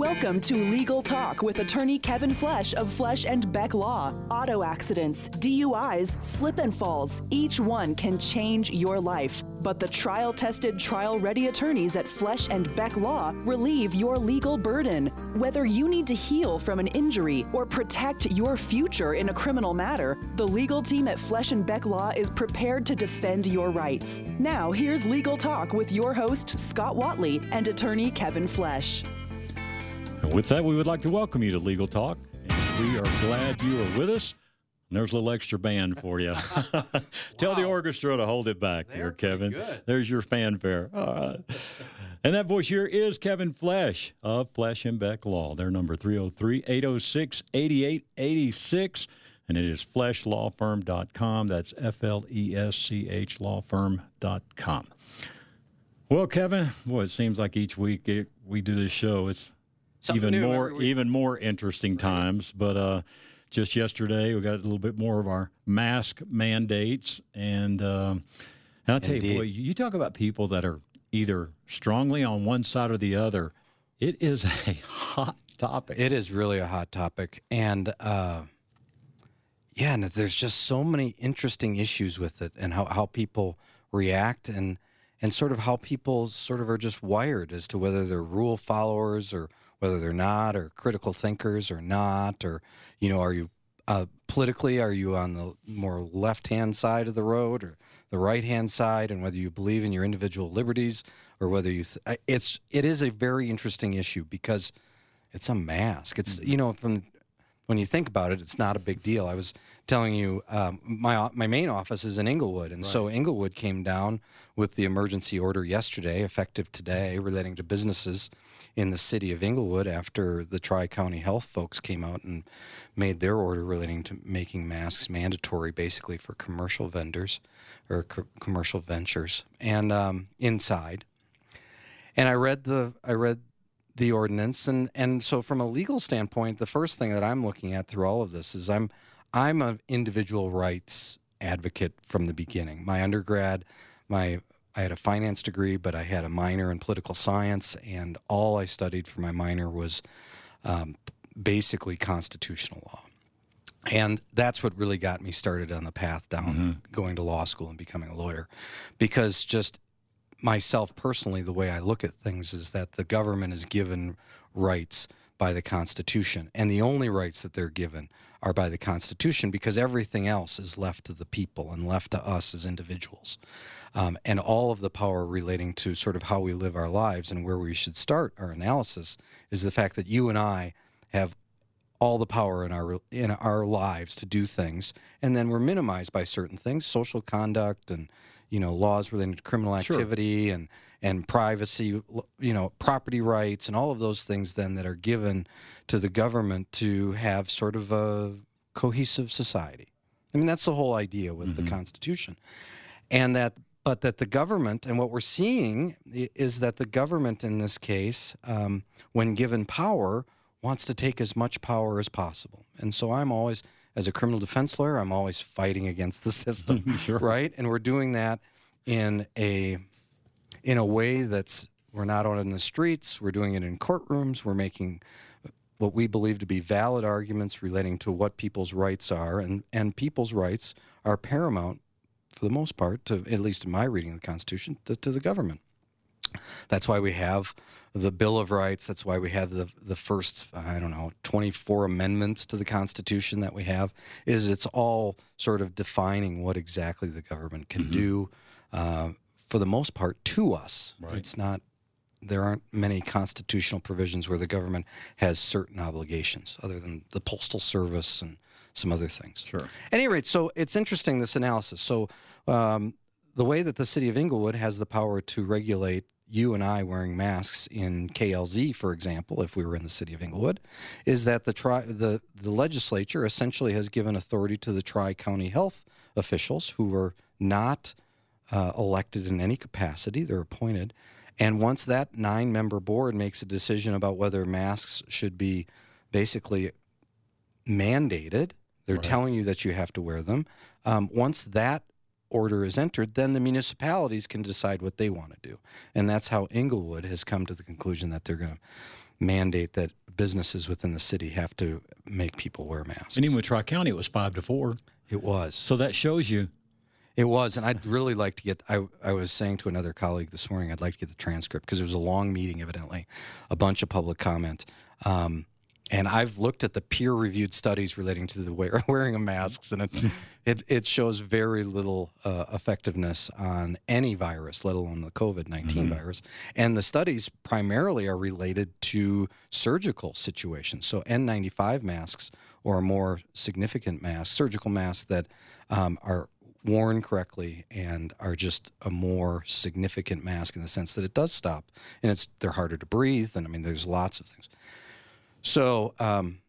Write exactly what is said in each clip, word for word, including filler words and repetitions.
Welcome to Legal Talk with attorney Kevin Flesh of Flesh and Beck Law. Auto accidents, D U Is, slip and falls, each one can change your life. But the trial-tested, trial-ready attorneys at Flesh and Beck Law relieve your legal burden. Whether you need to heal from an injury or protect your future in a criminal matter, the legal team at Flesh and Beck Law is prepared to defend your rights. Now, here's Legal Talk with your host, Scott Watley, and attorney Kevin Flesh. And with that, we would like to welcome you to Legal Talk. And we are glad you are with us. And there's a little extra band for you. Tell wow. the orchestra to hold it back They're here, Kevin. Good. There's your fanfare. All right. And that voice here is Kevin Flesh of Flesh and Beck Law. Their number three oh three, eight oh six, eight eight eight six. And it is flesh law firm dot com. That's F L E S C H law firm dot com. Well, Kevin, boy, it seems like each week it, we do this show, it's Something even more even more interesting right. times. But uh, just yesterday, we got a little bit more of our mask mandates. And, uh, and I'll tell Indeed. you, boy, you talk about people that are either strongly on one side or the other. It is a hot topic. It is really a hot topic. And, uh, yeah, and there's just so many interesting issues with it and how, how people react and and sort of how people sort of are just wired as to whether they're rule followers or whether they're not, or critical thinkers or not, or, you know, are you uh, politically, are you on the more left-hand side of the road or the right-hand side, and whether you believe in your individual liberties or whether you, th- it's, it is a very interesting issue because it's a mask. It's, you know, from, when you think about it, it's not a big deal. I was telling you, um, my my main office is in Englewood, and right. so Englewood came down with the emergency order yesterday, effective today, relating to businesses in the city of Englewood after the Tri-County Health folks came out and made their order relating to making masks mandatory, basically for commercial vendors or co- commercial ventures and um, inside. And I read the I read. the ordinance, and and so from a legal standpoint, the first thing that I'm looking at through all of this is I'm I'm an individual rights advocate from the beginning. My undergrad, my I had a finance degree, but I had a minor in political science, and all I studied for my minor was um, basically constitutional law. And that's what really got me started on the path down, mm-hmm. going to law school and becoming a lawyer, because just myself personally, the way I look at things is that the government is given rights by the Constitution, and the only rights that they're given are by the Constitution, because everything else is left to the people and left to us as individuals. Um, and all of the power relating to sort of how we live our lives and where we should start our analysis is the fact that you and I have all the power in our in our lives to do things, and then we're minimized by certain things, social conduct and, you know, laws relating to criminal activity, sure. and and privacy, you know, property rights, and all of those things then that are given to the government to have sort of a cohesive society. I mean, that's the whole idea with mm-hmm. the Constitution. And that, but that the government, and what we're seeing is that the government in this case, um, when given power, wants to take as much power as possible. And so I'm always, as a criminal defense lawyer, I'm always fighting against the system, sure. right? And we're doing that in a in a way that's, we're not out in the streets, we're doing it in courtrooms, we're making what we believe to be valid arguments relating to what people's rights are, and, and people's rights are paramount, for the most part, to, at least in my reading of the Constitution, to, to the government. That's why we have the Bill of Rights. That's why we have the the first, I don't know, twenty-four amendments to the Constitution that we have, is it's all sort of defining what exactly the government can mm-hmm. do, uh, for the most part, to us. Right. It's not, there aren't many constitutional provisions where the government has certain obligations, other than the Postal Service and some other things. Sure. At any rate, so it's interesting, this analysis. So um, the way that the city of Englewood has the power to regulate you and I wearing masks in K L Z, for example, if we were in the city of Englewood, is that the tri- the, the legislature essentially has given authority to the Tri-County Health officials, who are not uh, elected in any capacity. They're appointed. And once that nine-member board makes a decision about whether masks should be basically mandated, they're right. telling you that you have to wear them. Um, once that order is entered, then the municipalities can decide what they want to do. And that's how Englewood has come to the conclusion that they're going to mandate that businesses within the city have to make people wear masks. And even with Tri-County, it was five to four. It was. So that shows you. It was, and I'd really like to get, I, I was saying to another colleague this morning, I'd like to get the transcript because it was a long meeting, evidently, a bunch of public comment. Um, and I've looked at the peer-reviewed studies relating to the wear, wearing of masks, and it, it, it shows very little uh, effectiveness on any virus, let alone the COVID nineteen mm-hmm. virus. And the studies primarily are related to surgical situations. So N ninety-five masks or more significant masks, surgical masks that um, are worn correctly and are just a more significant mask in the sense that it does stop, and it's they're harder to breathe, and I mean there's lots of things. So, um,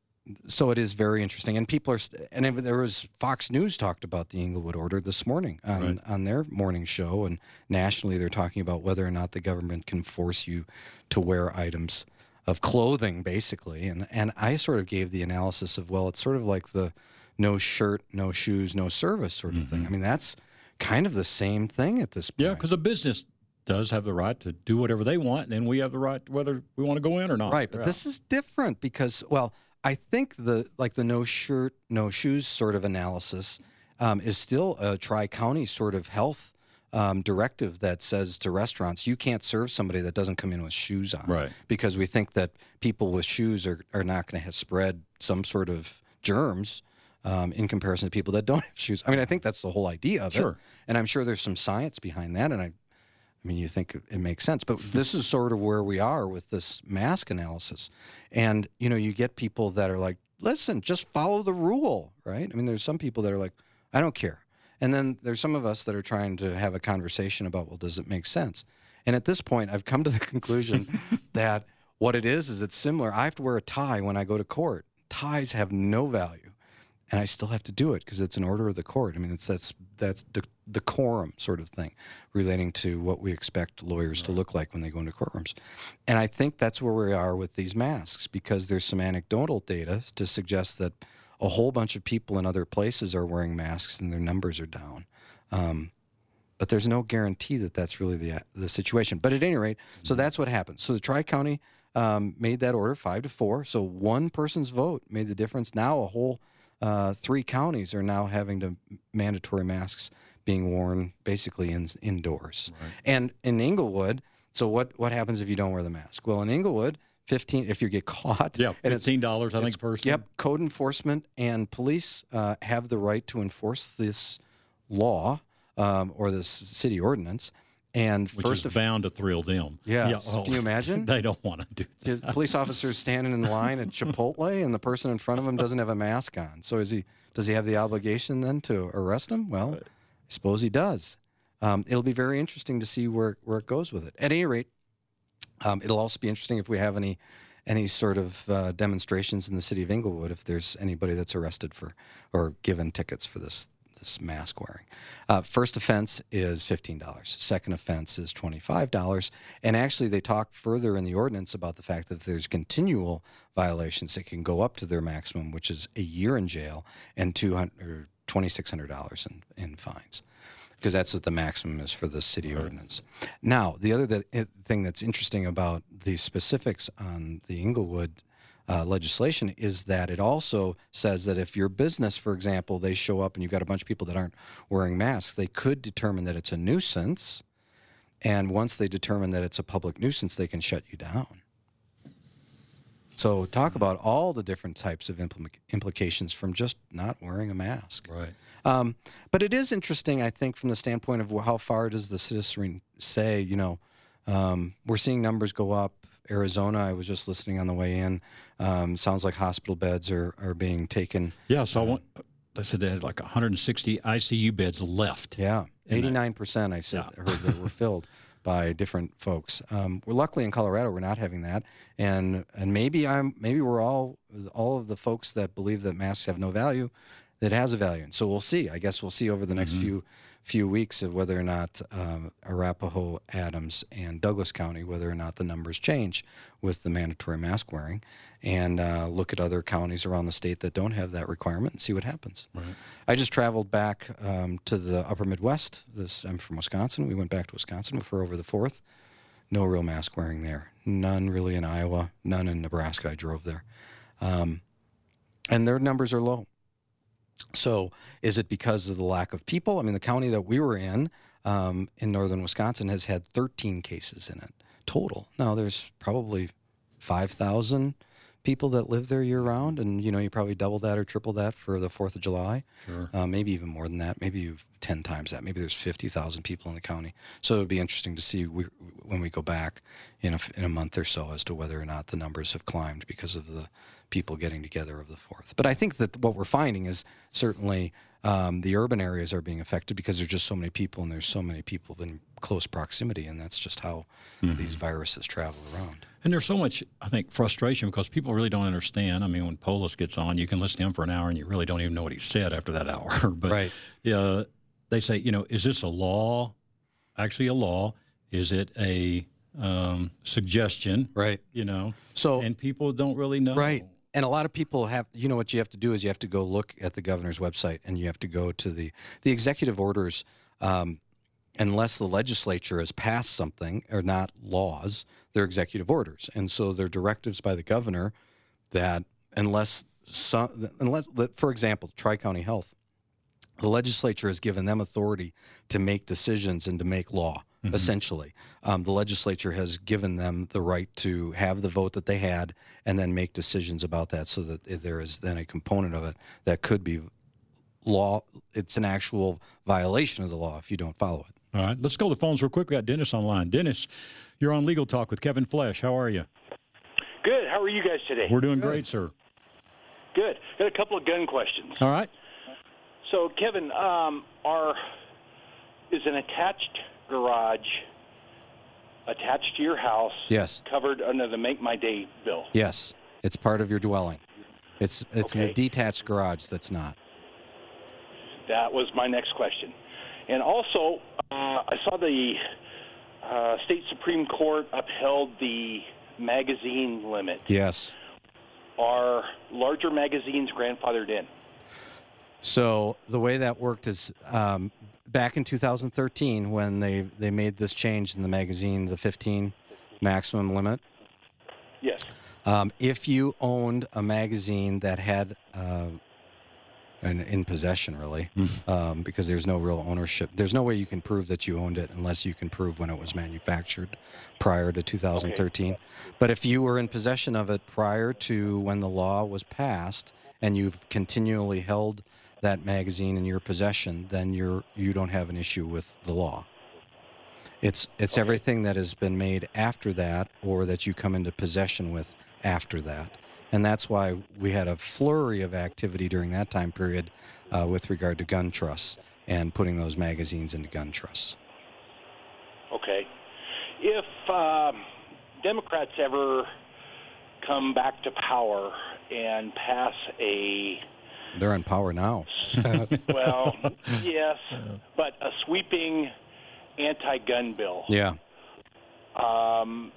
so it is very interesting, and people are. And there was Fox News talked about the Englewood Order this morning on right. on their morning show, and nationally they're talking about whether or not the government can force you to wear items of clothing, basically. And and I sort of gave the analysis of well, it's sort of like the no shirt, no shoes, no service sort of mm-hmm. thing. I mean, that's kind of the same thing at this point. Yeah, because a business does have the right to do whatever they want, and then we have the right whether we want to go in or not. Right, but yeah. this is different because, well, I think the like the no shirt, no shoes sort of analysis um, is still a tri-county sort of health um, directive that says to restaurants, you can't serve somebody that doesn't come in with shoes on. Right. Because we think that people with shoes are, are not going to have spread some sort of germs Um, in comparison to people that don't have shoes. I mean, I think that's the whole idea of sure. it. And I'm sure there's some science behind that. And I, I mean, you think it makes sense. But this is sort of where we are with this mask analysis. And, you know, you get people that are like, listen, just follow the rule, right? I mean, there's some people that are like, I don't care. And then there's some of us that are trying to have a conversation about, well, does it make sense? And at this point, I've come to the conclusion that what it is is it's similar. I have to wear a tie when I go to court. Ties have no value. And I still have to do it because it's an order of the court. I mean, it's that's that's the decorum sort of thing relating to what we expect lawyers right. to look like when they go into courtrooms. And I think that's where we are with these masks because there's some anecdotal data to suggest that a whole bunch of people in other places are wearing masks and their numbers are down. Um, but there's no guarantee that that's really the the situation. But at any rate, mm-hmm. so that's what happened. So the Tri-County um, made that order five to four. So one person's vote made the difference. Now a whole Uh, three counties are now having to mandatory masks being worn basically in, indoors. Right. And in Englewood, so what, what happens if you don't wear the mask? Well, in Englewood, fifteen if you get caught. Yeah, fifteen dollars, I think, per person. Yep, code enforcement and police uh, have the right to enforce this law um, or this city ordinance. And Which first is bound to thrill them. Yeah. yeah oh, Can you imagine? They don't want to do that. The police officer's standing in the line at Chipotle, and the person in front of him doesn't have a mask on. So is he? Does he have the obligation then to arrest him? Well, I suppose he does. Um, it'll be very interesting to see where, where it goes with it. At any rate, um, it'll also be interesting if we have any any sort of uh, demonstrations in the city of Englewood, if there's anybody that's arrested for or given tickets for this this mask wearing. Uh, first offense is fifteen dollars. Second offense is twenty-five dollars. And actually they talk further in the ordinance about the fact that if there's continual violations, it can go up to their maximum, which is a year in jail and two hundred or twenty-six hundred dollars in, in fines, because that's what the maximum is for the city right. ordinance. Now, the other th- thing that's interesting about the specifics on the Englewood Uh, legislation is that it also says that if your business, for example, they show up and you've got a bunch of people that aren't wearing masks, they could determine that it's a nuisance. And once they determine that it's a public nuisance, they can shut you down. So talk about all the different types of impl- implications from just not wearing a mask. Right. Um, but it is interesting, I think, from the standpoint of how far does the citizenry say, you know, um, we're seeing numbers go up. Arizona, I was just listening on the way in. Um, sounds like hospital beds are, are being taken. Yeah, so uh, I want, they said they had like one hundred sixty I C U beds left. Yeah, eighty-nine percent I said yeah. heard that were filled by different folks. Um, we're luckily in Colorado, we're not having that, and and maybe I'm maybe we're all all of the folks that believe that masks have no value, that has a value. And so we'll see. I guess we'll see over the next mm-hmm. few few weeks of whether or not um, Arapahoe, Adams, and Douglas County, whether or not the numbers change with the mandatory mask wearing, and uh, look at other counties around the state that don't have that requirement and see what happens. Right. I just traveled back um, to the upper Midwest. This I'm from Wisconsin. We went back to Wisconsin for over the fourth. no real mask wearing there. None really in Iowa, none in Nebraska. I drove there. Um, and their numbers are low. So is it because of the lack of people? I mean, the county that we were in, um, in northern Wisconsin, has had thirteen cases in it total. Now, there's probably five thousand people that live there year-round, and, you know, you probably double that or triple that for the fourth of July. Sure. Uh, maybe even more than that. Maybe you've ten times that. Maybe there's fifty thousand people in the county. So it would be interesting to see we, when we go back in a, in a month or so as to whether or not the numbers have climbed because of the people getting together of the fourth. But I think that what we're finding is certainly um, the urban areas are being affected because there's just so many people, and there's so many people in close proximity, and that's just how mm-hmm. these viruses travel around. And there's so much, I think, frustration because people really don't understand. I mean, when Polis gets on, you can listen to him for an hour, and you really don't even know what he said after that hour. But right. uh, they say, you know, is this a law, actually a law? Is it a um, suggestion? Right. You know, so and people don't really know. Right. And a lot of people have, you know, what you have to do is you have to go look at the governor's website, and you have to go to the, the executive orders. Um, unless the legislature has passed something, or not laws, they're executive orders. And so they're directives by the governor that unless, some, unless for example, Tri-County Health, the legislature has given them authority to make decisions and to make law, mm-hmm. essentially. Um, the legislature has given them the right to have the vote that they had and then make decisions about that, so that there is then a component of it that could be law. It's an actual violation of the law if you don't follow it. All right, let's go to the phones real quick. We got Dennis online. Dennis, you're on Legal Talk with Kevin Flesh. How are you? Good. How are you guys today? We're doing Good. great, sir. Good. Got a couple of gun questions. All right. So, Kevin, um, are is an attached garage attached to your house? Yes. Covered under the Make My Day bill? Yes. It's part of your dwelling. It's it's okay. the detached garage that's not. That was my next question. And also, uh, I saw the uh, state Supreme Court upheld the magazine limit. Yes. Are larger magazines grandfathered in? So the way that worked is um, back in two thousand thirteen, when they, they made this change in the magazine, the fifteen maximum limit. Yes. Um, if you owned a magazine that had... Uh, And in possession, really, um, because there's no real ownership. There's no way you can prove that you owned it unless you can prove when it was manufactured prior to two thousand thirteen. Okay. But if you were in possession of it prior to when the law was passed, and you've continually held that magazine in your possession, then you're you don't have an issue with the law. It's it's okay. Everything that has been made after that, or that you come into possession with after that. And that's why we had a flurry of activity during that time period uh, with regard to gun trusts and putting those magazines into gun trusts. Okay. If uh, Democrats ever come back to power and pass a... They're in power now. Well, yes, but a sweeping anti-gun bill. Yeah. Um,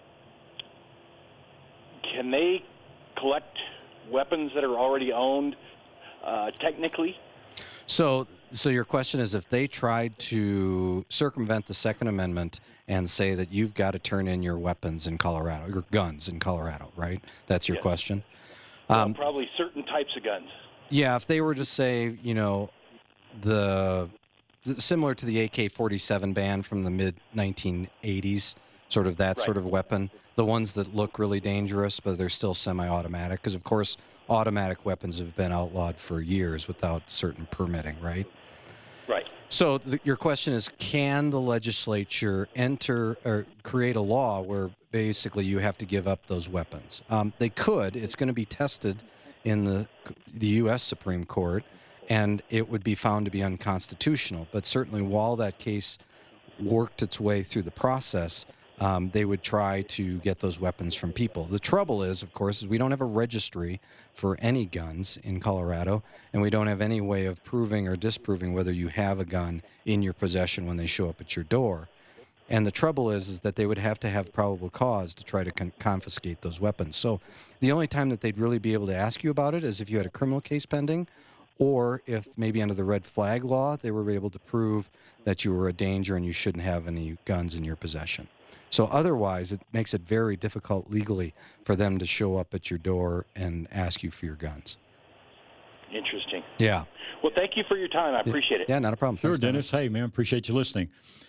can they collect weapons that are already owned, uh, technically? So, so your question is, if they tried to circumvent the Second Amendment and say that you've got to turn in your weapons in Colorado, your guns in Colorado, right? That's your yes. question? Well, Um, probably certain types of guns. Yeah, if they were to say, you know, the similar to the A K forty-seven ban from the mid nineteen eighties, sort of that right. sort of weapon, the ones that look really dangerous, but they're still semi-automatic, because, of course, automatic weapons have been outlawed for years without certain permitting, right? Right. So th- your question is, can the legislature enter or create a law where basically you have to give up those weapons? Um, they could. It's going to be tested in the the U S Supreme Court, and it would be found to be unconstitutional. But certainly while that case worked its way through the process, um, they would try to get those weapons from people. The trouble is, of course, is we don't have a registry for any guns in Colorado, and we don't have any way of proving or disproving whether you have a gun in your possession when they show up at your door. And the trouble is, is that they would have to have probable cause to try to con- confiscate those weapons. So the only time that they'd really be able to ask you about it is if you had a criminal case pending, or if maybe under the red flag law, they were able to prove that you were a danger and you shouldn't have any guns in your possession. So otherwise, it makes it very difficult legally for them to show up at your door and ask you for your guns. Interesting. Yeah. Well, thank you for your time. I appreciate it. Yeah, not a problem. Sure, Thanks, Dennis. Hey, man, appreciate you listening.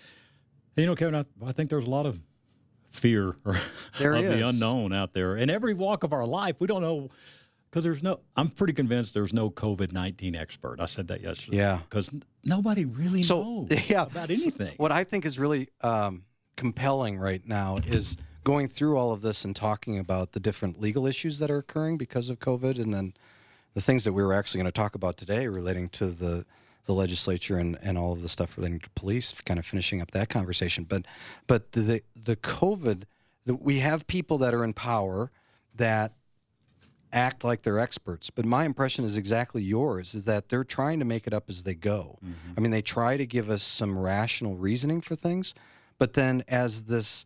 You know, Kevin, I, I think there's a lot of fear There of is. the unknown out there. In every walk of our life, we don't know, because there's no, I'm pretty convinced there's no COVID nineteen expert. I said that yesterday. Yeah. Because nobody really So, knows yeah. about anything. What I think is really um, compelling right now is going through all of this and talking about the different legal issues that are occurring because of COVID, and then the things that we were actually going to talk about today relating to the the legislature and, and all of the stuff relating to police, kind of finishing up that conversation. But but the the COVID, the, we have people that are in power that act like they're experts. But my impression is exactly yours, is that they're trying to make it up as they go. Mm-hmm. I mean, they try to give us some rational reasoning for things, but then as this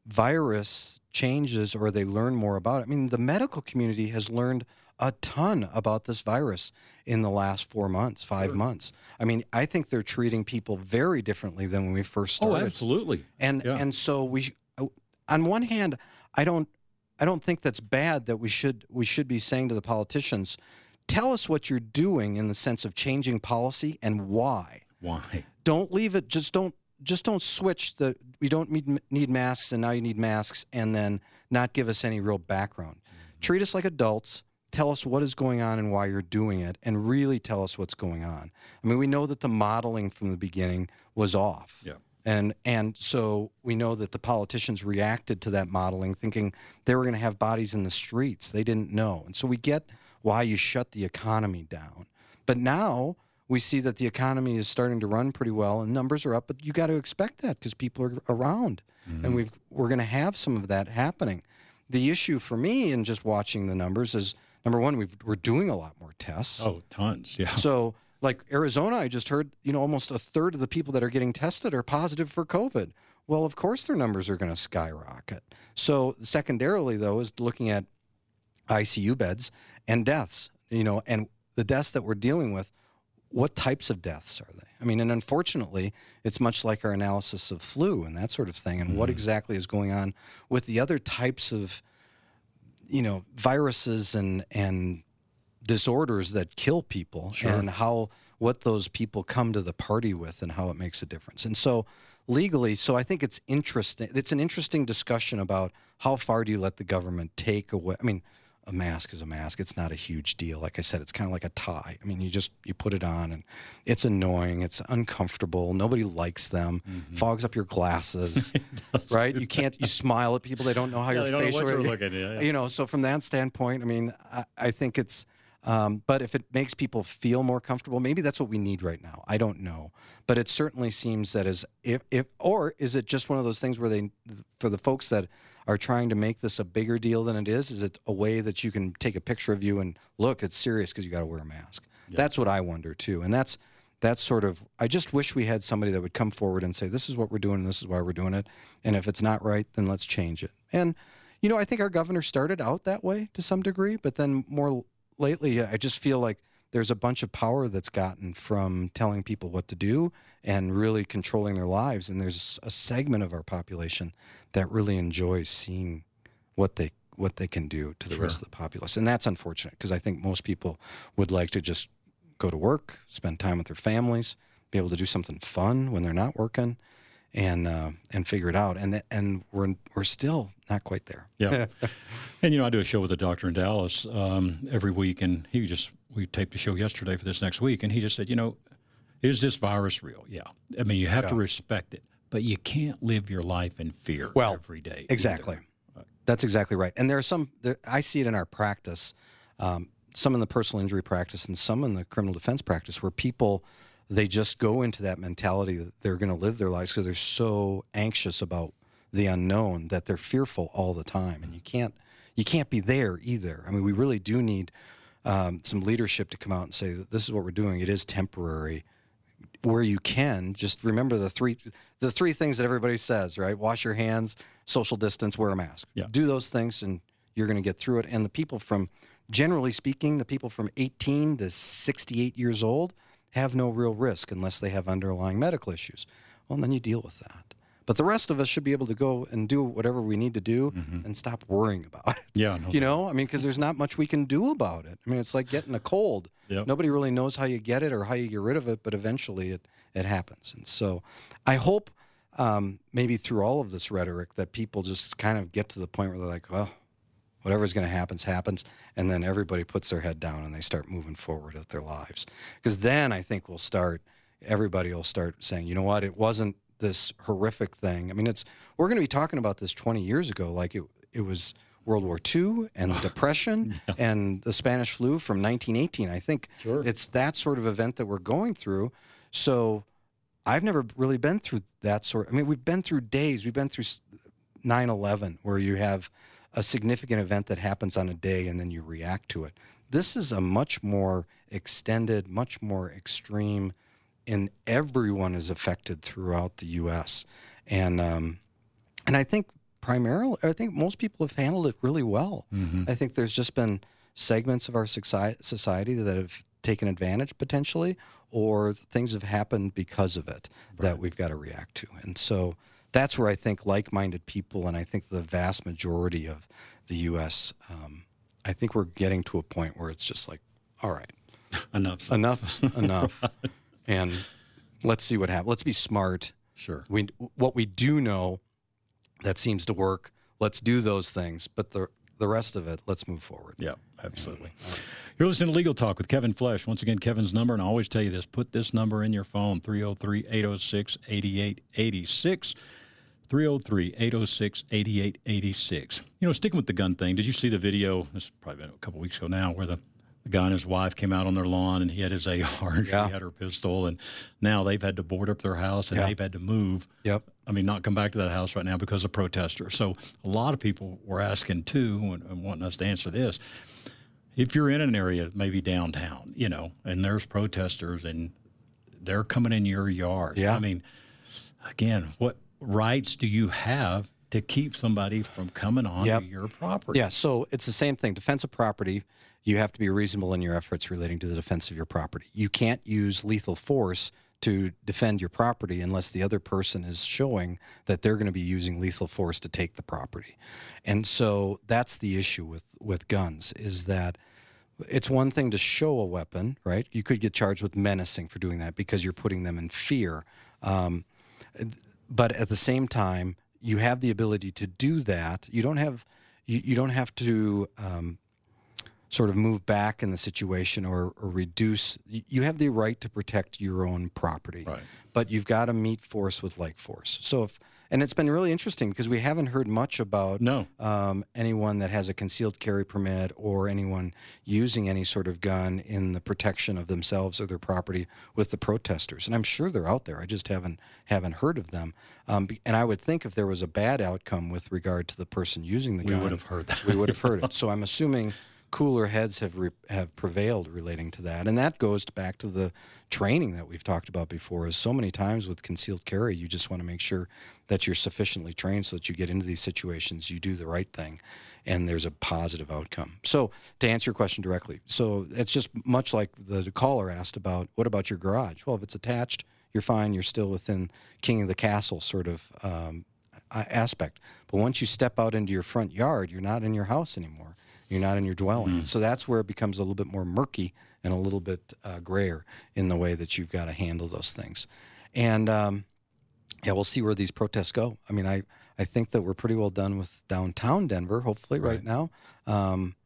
virus changes or they learn more about it, I mean, the medical community has learned a ton about this virus in the last four months, five sure. months. I mean, I think they're treating people very differently than when we first started. Oh, absolutely. And yeah. and so we, on one hand, I don't, I don't think that's bad that we should we should be saying to the politicians, tell us what you're doing in the sense of changing policy and why. Why? Don't leave it. Just don't. Just don't switch the. We don't need, need masks, and now you need masks, and then not give us any real background. Mm-hmm. Treat us like adults. Tell us what is going on and why you're doing it, and really tell us what's going on. I mean, we know that the modeling from the beginning was off. Yeah. And and so we know that the politicians reacted to that modeling thinking they were going to have bodies in the streets. They didn't know. And so we get why you shut the economy down. But now we see that the economy is starting to run pretty well and numbers are up, but you got to expect that because people are around. Mm-hmm. And we've, we're going to have some of that happening. The issue for me in just watching the numbers is, number one, we've, we're doing a lot more tests. Oh, tons, yeah. So, like Arizona, I just heard, you know, almost a third of the people that are getting tested are positive for COVID. Well, of course their numbers are going to skyrocket. So, secondarily, though, is looking at I C U beds and deaths, you know, and the deaths that we're dealing with, what types of deaths are they? I mean, and unfortunately, it's much like our analysis of flu and that sort of thing, and mm-hmm. what exactly is going on with the other types of, you know, viruses and and disorders that kill people, sure. and how what those people come to the party with and how it makes a difference. And so legally, so I think it's interesting. It's an interesting discussion about how far do you let the government take away. I mean, a mask is a mask. It's not a huge deal. Like I said, it's kind of like a tie. I mean, you just, you put it on and it's annoying. It's uncomfortable. Nobody likes them. Mm-hmm. Fogs up your glasses, right? You can't, you smile at people. They don't know how yeah, your they don't facial, know what you're looking at. Yeah. You know, so from that standpoint, I mean, I, I think it's, um, but if it makes people feel more comfortable, maybe that's what we need right now. I don't know. But it certainly seems that as if, if, or is it just one of those things where they, for the folks that are trying to make this a bigger deal than it is, is it a way that you can take a picture of you and look, it's serious because you got to wear a mask? Yeah. That's what I wonder too. And that's, that's sort of, I just wish we had somebody that would come forward and say, this is what we're doing and this is why we're doing it. And if it's not right, then let's change it. And, you know, I think our governor started out that way to some degree, but then more lately, I just feel like there's a bunch of power that's gotten from telling people what to do and really controlling their lives. And there's a segment of our population that really enjoys seeing what they what they can do to the sure. rest of the populace. And that's unfortunate because I think most people would like to just go to work, spend time with their families, be able to do something fun when they're not working, and uh, and figure it out. And th- and we're we're still not quite there. Yeah. And, you know, I do a show with a doctor in Dallas um, every week, and he just, we taped a show yesterday for this next week, and he just said, you know, is this virus real? Yeah. I mean, you have yeah. to respect it, but you can't live your life in fear well, every day. Exactly. Either. That's exactly right. And there are some, there, I see it in our practice, um, some in the personal injury practice and some in the criminal defense practice where people, they just go into that mentality that they're going to live their lives because they're so anxious about the unknown that they're fearful all the time. And you can't, you can't be there either. I mean, we really do need um, some leadership to come out and say that this is what we're doing. It is temporary. Where you can, just remember the three, the three things that everybody says, right? Wash your hands, social distance, wear a mask. Yeah. Do those things and you're going to get through it. And the people from, generally speaking, the people from eighteen to sixty-eight years old have no real risk unless they have underlying medical issues. Well, then you deal with that. But the rest of us should be able to go and do whatever we need to do mm-hmm. and stop worrying about it. Yeah. No you know, I mean, because there's not much we can do about it. I mean, it's like getting a cold. Yep. Nobody really knows how you get it or how you get rid of it, but eventually it, it happens. And so I hope um, maybe through all of this rhetoric that people just kind of get to the point where they're like, well, whatever's going to happen happens, and then everybody puts their head down and they start moving forward with their lives. Because then I think we'll start, everybody will start saying, you know what, it wasn't this horrific thing. I mean, it's we're going to be talking about this twenty years ago, like it it was World War Two and the Depression yeah. and the Spanish flu from nineteen eighteen. I think sure. it's that sort of event that we're going through. So I've never really been through that sort. I mean, we've been through days. We've been through nine eleven, where you have a significant event that happens on a day and then you react to it. This is a much more extended, much more extreme, and everyone is affected throughout the U S And um, and I think primarily, I think most people have handled it really well. Mm-hmm. I think there's just been segments of our society that have taken advantage potentially, or things have happened because of it right. that we've got to react to. And so that's where I think like-minded people, and I think the vast majority of the U S, um, I think we're getting to a point where it's just like, all right, enough's enough's enough, and let's see what happens. Let's be smart. Sure. We what we do know that seems to work. Let's do those things, but the the rest of it, let's move forward. Yeah, absolutely. Yeah. You're listening to Legal Talk with Kevin Flesh. Once again, Kevin's number, and I always tell you this, put this number in your phone, three oh three, eight oh six, eight eight eight six. three oh three, eight oh six, eight eight eight six. You know, sticking with the gun thing, did you see the video, this is probably been a couple weeks ago now, where the, the guy and his wife came out on their lawn and he had his A R and yeah. she had her pistol, and now they've had to board up their house and yeah. they've had to move. Yep. I mean, not come back to that house right now because of protesters. So a lot of people were asking, too, and, and wanting us to answer this. If you're in an area, maybe downtown, you know, and there's protesters and they're coming in your yard. Yeah. I mean, again, what rights do you have to keep somebody from coming onto yep. your property? Yeah, so it's the same thing. Defense of property, you have to be reasonable in your efforts relating to the defense of your property. You can't use lethal force to defend your property unless the other person is showing that they're going to be using lethal force to take the property. And so that's the issue with, with guns, is that it's one thing to show a weapon, right? You could get charged with menacing for doing that because you're putting them in fear. Um, but at the same time, you have the ability to do that. You don't have, you, you don't have to um, sort of move back in the situation or, or reduce. You have the right to protect your own property, right. but you've got to meet force with like force. So if, and it's been really interesting because we haven't heard much about no. um, anyone that has a concealed carry permit or anyone using any sort of gun in the protection of themselves or their property with the protesters. And I'm sure they're out there. I just haven't haven't heard of them. Um, and I would think if there was a bad outcome with regard to the person using the we gun, would have heard that. we would have heard it. So I'm assuming cooler heads have re- have prevailed relating to that. And that goes back to the training that we've talked about before, is so many times with concealed carry, you just want to make sure that you're sufficiently trained so that you get into these situations, you do the right thing, and there's a positive outcome. So to answer your question directly, so it's just much like the caller asked about, what about your garage? Well, if it's attached, you're fine. You're still within king of the castle sort of um, aspect. But once you step out into your front yard, you're not in your house anymore. You're not in your dwelling. Mm. So that's where it becomes a little bit more murky and a little bit uh, grayer in the way that you've got to handle those things. And, um, yeah, we'll see where these protests go. I mean, I, I think that we're pretty well done with downtown Denver, hopefully, right, right now. Um,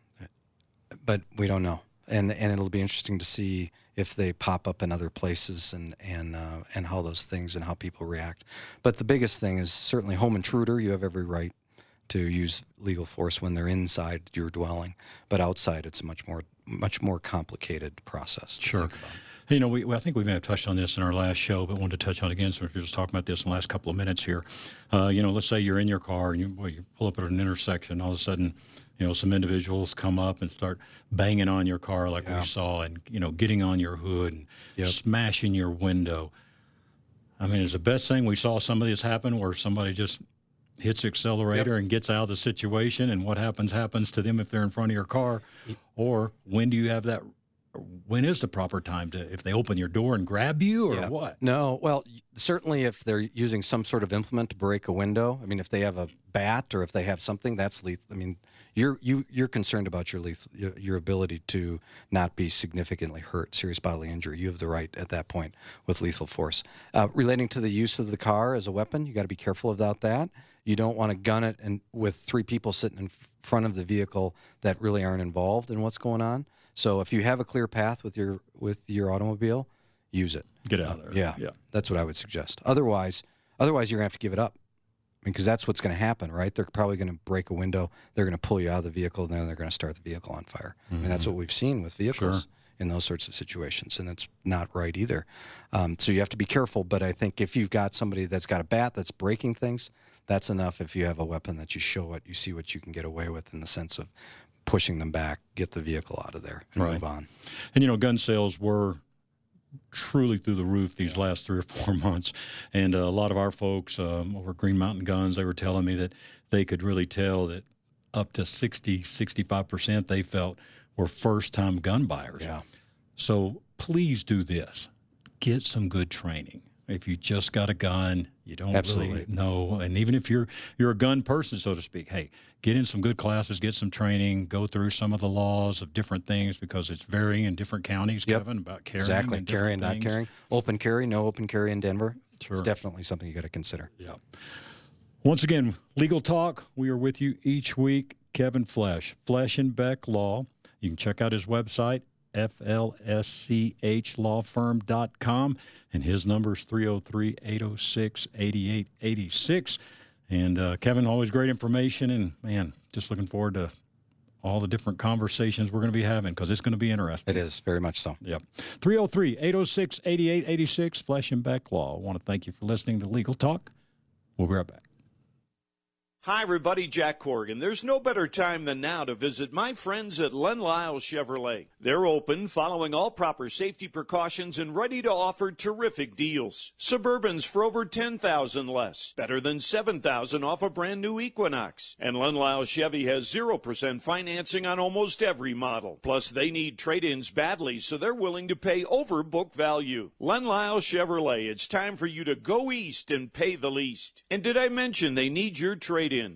but we don't know. And and it'll be interesting to see if they pop up in other places and and uh, and how those things and how people react. But the biggest thing is certainly home intruder. You have every right to use legal force when they're inside your dwelling, but outside it's a much more much more complicated process to sure. think about. You know, we, I think we may have touched on this in our last show, but wanted to touch on it again. So we're just talking about this in the last couple of minutes here. Uh, you know, let's say you're in your car and you, well, you pull up at an intersection. All of a sudden, you know, some individuals come up and start banging on your car like yeah. we saw, and you know, getting on your hood and yep. smashing your window. I mean, it's the best thing we saw some of this happen where somebody just hits the accelerator yep. and gets out of the situation, and what happens happens to them if they're in front of your car. Or when do you have that? When is the proper time to, if they open your door and grab you, or yeah. what? No, well, certainly if they're using some sort of implement to break a window, I mean, if they have a bat or if they have something, that's lethal. I mean, you're you you're concerned about your lethal, your ability to not be significantly hurt, serious bodily injury. You have the right at that point with lethal force. Uh, relating to the use of the car as a weapon, you got to be careful about that. You don't want to gun it and with three people sitting in front of the vehicle that really aren't involved in what's going on. So if you have a clear path with your with your automobile, use it. Get out of there. Yeah, yeah. That's what I would suggest. Otherwise, otherwise you're going to have to give it up. I mean, because that's what's going to happen, right? They're probably going to break a window. They're going to pull you out of the vehicle, and then they're going to start the vehicle on fire. Mm-hmm. I mean, that's what we've seen with vehicles sure. in those sorts of situations, and that's not right either. Um, so you have to be careful, but I think if you've got somebody that's got a bat that's breaking things, that's enough. If you have a weapon that you show it, you see what you can get away with in the sense of pushing them back, get the vehicle out of there, and right. move on. And, you know, gun sales were truly through the roof these last three or four months. And uh, a lot of our folks um, over Green Mountain Guns, they were telling me that they could really tell that up to sixty, sixty-five percent they felt were first-time gun buyers. Yeah. So please do this. Get some good training. If you just got a gun, you don't Absolutely. really know. And even if you're you're a gun person, so to speak, hey, get in some good classes, get some training, go through some of the laws of different things because it's varying in different counties, yep. Kevin, about carrying. Exactly, and carrying, not things. carrying. Open carry, no open carry in Denver. Sure. It's definitely something you got to consider. Yeah. Once again, Legal Talk, we are with you each week. Kevin Flesh, Flesh and Beck Law. You can check out his website, F L S C H law firm dot com, and his number is three oh three, eight oh six, eight eight eight six. And uh, Kevin, always great information, and man, just looking forward to all the different conversations we're going to be having because it's going to be interesting. It is, very much so. Yep. three oh three, eight oh six, eight eight eight six, Flesh and Beck Law. I want to thank you for listening to Legal Talk. We'll be right back. Hi, everybody. Jack Corrigan. There's no better time than now to visit my friends at Len Lyle Chevrolet. They're open, following all proper safety precautions, and ready to offer terrific deals. Suburbans for over ten thousand dollars less. Better than seven thousand dollars off a brand new Equinox. And Len Lyle Chevy has zero percent financing on almost every model. Plus, they need trade-ins badly, so they're willing to pay over book value. Len Lyle Chevrolet, it's time for you to go east and pay the least. And did I mention they need your trade in.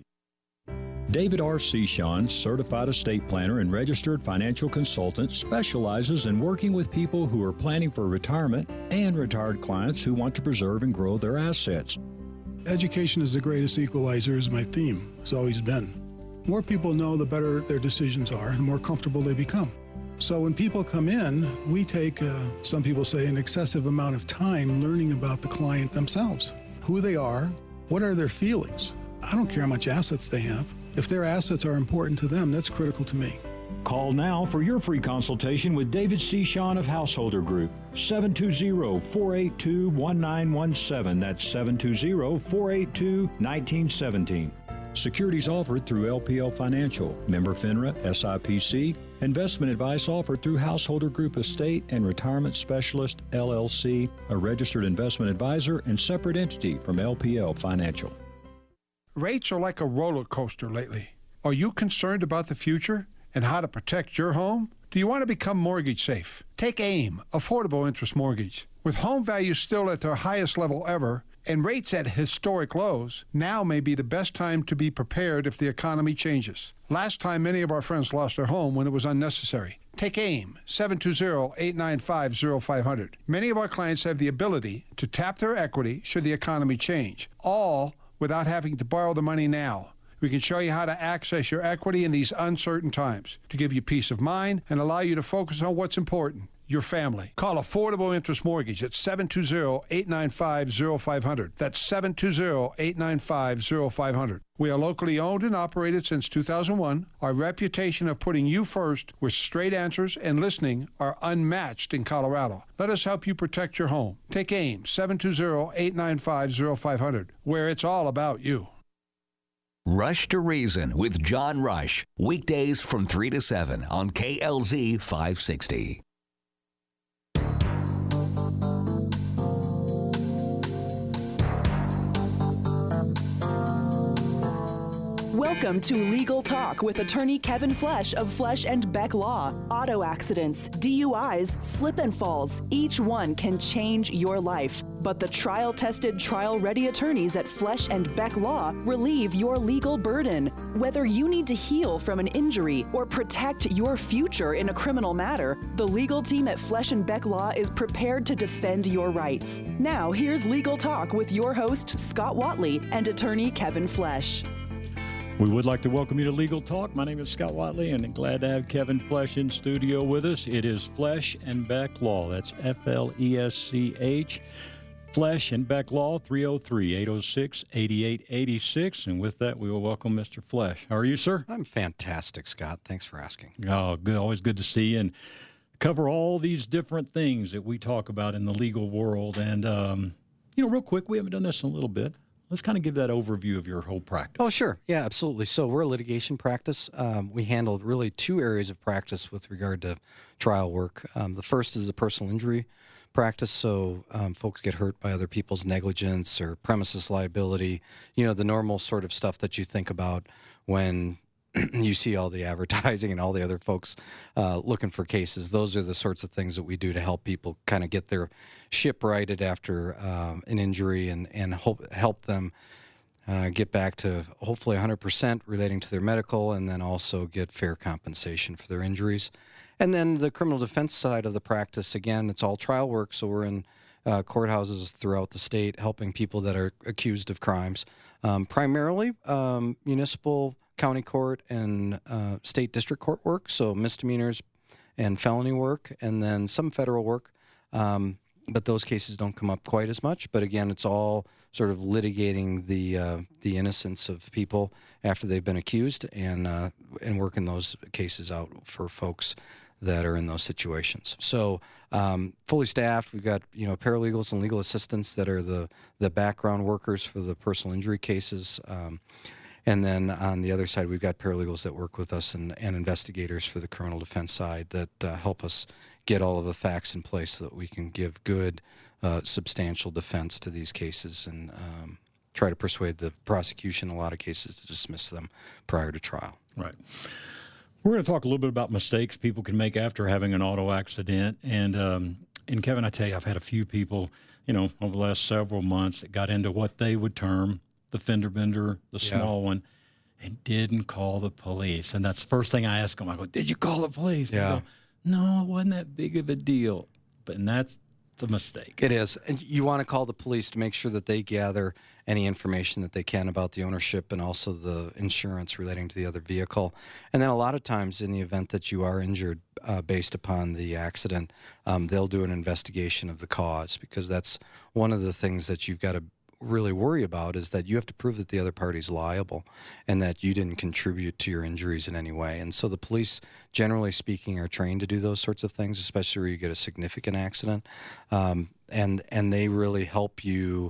David R. Sechon, certified estate planner and registered financial consultant, specializes in working with people who are planning for retirement and retired clients who want to preserve and grow their assets. Education is the greatest equalizer is my theme. It's always been. More people know, the better their decisions are, the more comfortable they become. So when people come in, we take, uh, some people say, an excessive amount of time learning about the client themselves, who they are, what are their feelings. I don't care how much assets they have. If their assets are important to them, that's critical to me. Call now for your free consultation with David Sechon of Householder Group. seven two zero, four eight two, one nine one seven. That's seven two zero, four eight two, one nine one seven. Securities offered through L P L Financial, member FINRA, S I P C. Investment advice offered through Householder Group Estate and Retirement Specialist, L L C, a registered investment advisor and separate entity from L P L Financial. Rates are like a roller coaster lately. Are you concerned about the future and how to protect your home? Do you want to become mortgage safe? Take AIM, Affordable Interest Mortgage. With home values still at their highest level ever and rates at historic lows, now may be the best time to be prepared if the economy changes. Last time, many of our friends lost their home when it was unnecessary. Take AIM, seven two zero, eight nine five, zero five zero zero. Many of our clients have the ability to tap their equity should the economy change, all without having to borrow the money now. We can show you how to access your equity in these uncertain times to give you peace of mind and allow you to focus on what's important, your family. Call Affordable Interest Mortgage at seven two zero, eight nine five, zero five zero zero. That's seven two zero, eight nine five, zero five zero zero. We are locally owned and operated since two thousand one. Our reputation of putting you first with straight answers and listening are unmatched in Colorado. Let us help you protect your home. Take AIM, seven two zero, eight nine five, zero five zero zero, where it's all about you. Rush to Reason with John Rush, weekdays from three to seven on K L Z five sixty. Welcome to Legal Talk with attorney Kevin Flesh of Flesh and Beck Law. Auto accidents, D U Is, slip and falls, each one can change your life. But the trial-tested, trial-ready attorneys at Flesh and Beck Law relieve your legal burden. Whether you need to heal from an injury or protect your future in a criminal matter, the legal team at Flesh and Beck Law is prepared to defend your rights. Now, here's Legal Talk with your host, Scott Watley, and attorney Kevin Flesh. We would like to welcome you to Legal Talk. My name is Scott Watley, and I'm glad to have Kevin Flesh in studio with us. It is Flesh and Beck Law. That's F L E S C H. Flesh and Beck Law, three oh three, eight oh six, eight eight eight six. And with that, we will welcome Mister Flesh. How are you, sir? I'm fantastic, Scott. Thanks for asking. Oh, good. Always good to see you and cover all these different things that we talk about in the legal world. And, um, you know, real quick, we haven't done this in a little bit. Let's kind of give that overview of your whole practice. Oh, sure. Yeah, absolutely. So we're a litigation practice. Um, we handle really two areas of practice with regard to trial work. Um, the first is the personal injury practice. So um, folks get hurt by other people's negligence or premises liability, you know, the normal sort of stuff that you think about when you see all the advertising and all the other folks uh, looking for cases. Those are the sorts of things that we do to help people kind of get their ship righted after um, an injury and, and hope, help them uh, get back to hopefully one hundred percent relating to their medical, and then also get fair compensation for their injuries. And then the criminal defense side of the practice, again, it's all trial work, so we're in uh, courthouses throughout the state helping people that are accused of crimes, um, primarily um, municipal, county court, and uh, state district court work, so misdemeanors and felony work, and then some federal work. Um, but those cases don't come up quite as much. But again, it's all sort of litigating the uh, the innocence of people after they've been accused, and uh, and working those cases out for folks that are in those situations. So um, fully staffed, we've got you know paralegals and legal assistants that are the the background workers for the personal injury cases. Um, And then on the other side, we've got paralegals that work with us and, and investigators for the criminal defense side that uh, help us get all of the facts in place so that we can give good, uh, substantial defense to these cases and um, try to persuade the prosecution in a lot of cases to dismiss them prior to trial. Right. We're going to talk a little bit about mistakes people can make after having an auto accident. And, um, and Kevin, I tell you, I've had a few people, you know, over the last several months that got into what they would term the fender bender, the Yeah. small one, and didn't call the police. And that's the first thing I ask them. I go, did you call the police? They Yeah. go, no, it wasn't that big of a deal. But and that's a mistake. It is. And you want to call the police to make sure that they gather any information that they can about the ownership and also the insurance relating to the other vehicle. And then a lot of times in the event that you are injured uh, based upon the accident, um, they'll do an investigation of the cause, because that's one of the things that you've got to really worry about, is that you have to prove that the other party's liable and that you didn't contribute to your injuries in any way. And so the police, generally speaking, are trained to do those sorts of things, especially where you get a significant accident. Um, and, and they really help you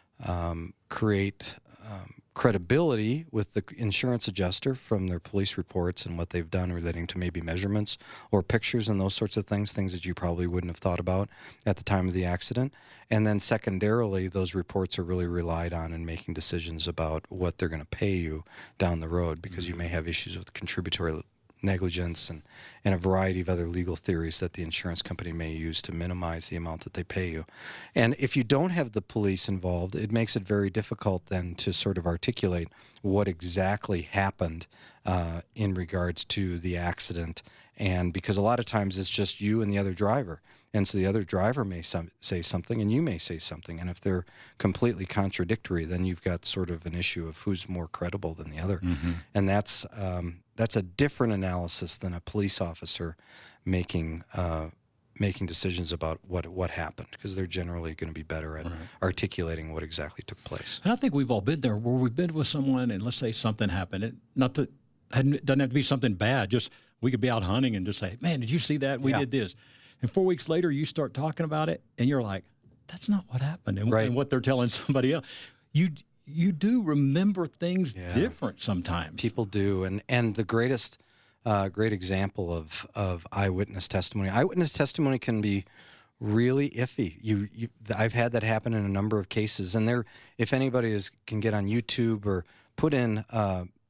um, create um, credibility with the insurance adjuster from their police reports and what they've done relating to maybe measurements or pictures and those sorts of things, things that you probably wouldn't have thought about at the time of the accident. And then secondarily, those reports are really relied on in making decisions about what they're going to pay you down the road, because you may have issues with contributory negligence and, and a variety of other legal theories that the insurance company may use to minimize the amount that they pay you. And if you don't have the police involved, it makes it very difficult then to sort of articulate what exactly happened uh, in regards to the accident. And because a lot of times it's just you and the other driver. And so the other driver may some, say something and you may say something. And if they're completely contradictory, then you've got sort of an issue of who's more credible than the other. Mm-hmm. And that's um, that's a different analysis than a police officer making uh, making decisions about what what happened, because they're generally going to be better at right. articulating what exactly took place. And I think we've all been there where we've been with someone and let's say something happened. It, not that it doesn't have to be something bad. Just we could be out hunting and just say, man, did you see that? We yeah. did this. And four weeks later, you start talking about it, and you're like, that's not what happened. And, right. and what they're telling somebody else. You you do remember things yeah. different sometimes. People do. And and the greatest uh, great example of, of eyewitness testimony. Eyewitness testimony can be really iffy. You, you I've had that happen in a number of cases. And there, if anybody is can get on YouTube or put in uh,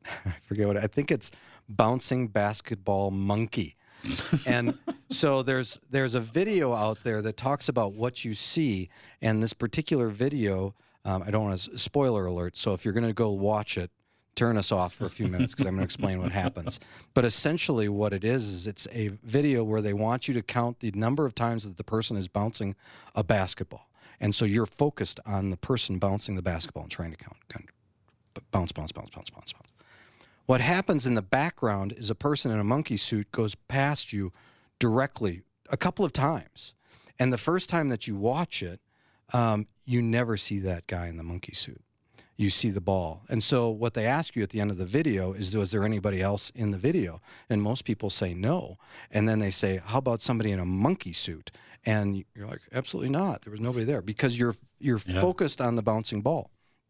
I forget what, I think it's Bouncing Basketball Monkey. And so there's there's a video out there that talks about what you see, and this particular video, um, I don't want to, spoiler alert, so if you're going to go watch it, turn us off for a few minutes because I'm going to explain what happens. But essentially what it is is it's a video where they want you to count the number of times that the person is bouncing a basketball. And so you're focused on the person bouncing the basketball and trying to count, count bounce, bounce, bounce, bounce, bounce, bounce. What happens in the background is a person in a monkey suit goes past you directly a couple of times. And the first time that you watch it, um, you never see that guy in the monkey suit. You see the ball. And so what they ask you at the end of the video is, was there anybody else in the video? And most people say no. And then they say, how about somebody in a monkey suit? And you're like, absolutely not. There was nobody there, because you're you're yeah. focused on the bouncing ball.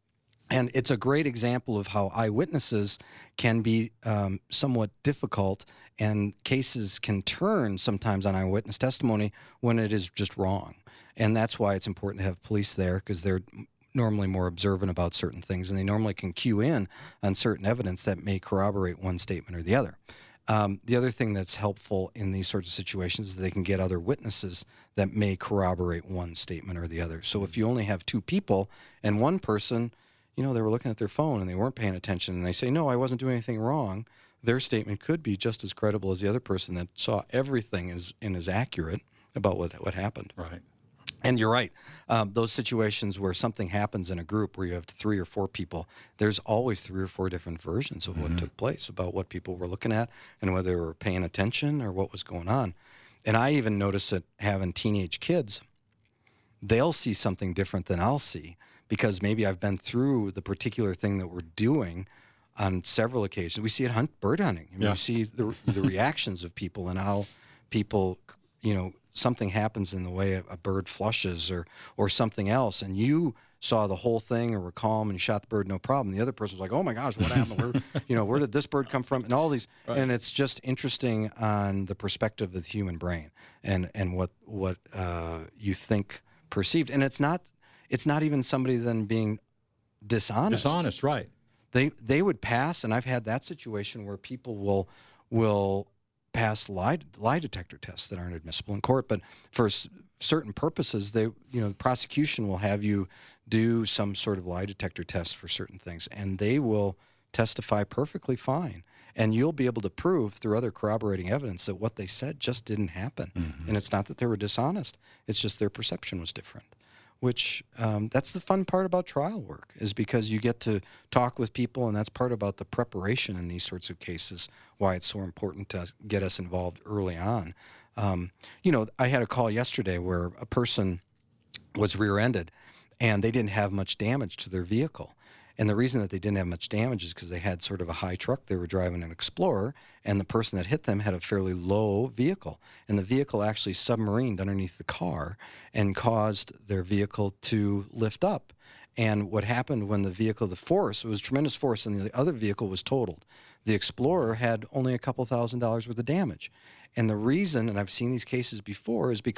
And it's a great example of how eyewitnesses can be um, somewhat difficult, and cases can turn sometimes on eyewitness testimony when it is just wrong. And that's why it's important to have police there, because they're normally more observant about certain things, and they normally can cue in on certain evidence that may corroborate one statement or the other. Um, the other thing that's helpful in these sorts of situations is they can get other witnesses that may corroborate one statement or the other. So if you only have two people and one person, you know, they were looking at their phone and they weren't paying attention, and they say, no, I wasn't doing anything wrong, their statement could be just as credible as the other person that saw everything as, and is accurate about what, what happened. Right. And you're right. Um, those situations where something happens in a group where you have three or four people, there's always three or four different versions of mm-hmm. what took place, about what people were looking at and whether they were paying attention or what was going on. And I even notice that having teenage kids, they'll see something different than I'll see, because maybe I've been through the particular thing that we're doing on several occasions. We see it hunt bird hunting. I mean, yeah. You see the, the reactions of people and how people, you know, something happens in the way a bird flushes or or something else, and you saw the whole thing and were calm and you shot the bird, no problem. The other person was like, oh my gosh, what happened? Where, you know, where did this bird come from? And all these, right. And it's just interesting on the perspective of the human brain and and what what uh, you think perceived. And it's not it's not even somebody then being dishonest. Dishonest, right? They they would pass, and I've had that situation where people will will. pass lie lie detector tests that aren't admissible in court, but for s- certain purposes, they you know the prosecution will have you do some sort of lie detector test for certain things, and they will testify perfectly fine, and you'll be able to prove through other corroborating evidence that what they said just didn't happen. Mm-hmm. And it's not that they were dishonest; it's just their perception was different. Which um, that's the fun part about trial work, is because you get to talk with people, and that's part about the preparation in these sorts of cases, why it's so important to get us involved early on. Um, you know, I had a call yesterday where a person was rear-ended, and they didn't have much damage to their vehicle. And the reason that they didn't have much damage is because they had sort of a high truck. They were driving an Explorer, and the person that hit them had a fairly low vehicle. And the vehicle actually submarined underneath the car and caused their vehicle to lift up. And what happened when the vehicle, the force, it was tremendous force, and the other vehicle was totaled. The Explorer had only a couple thousand dollars worth of damage. And the reason, and I've seen these cases before, is because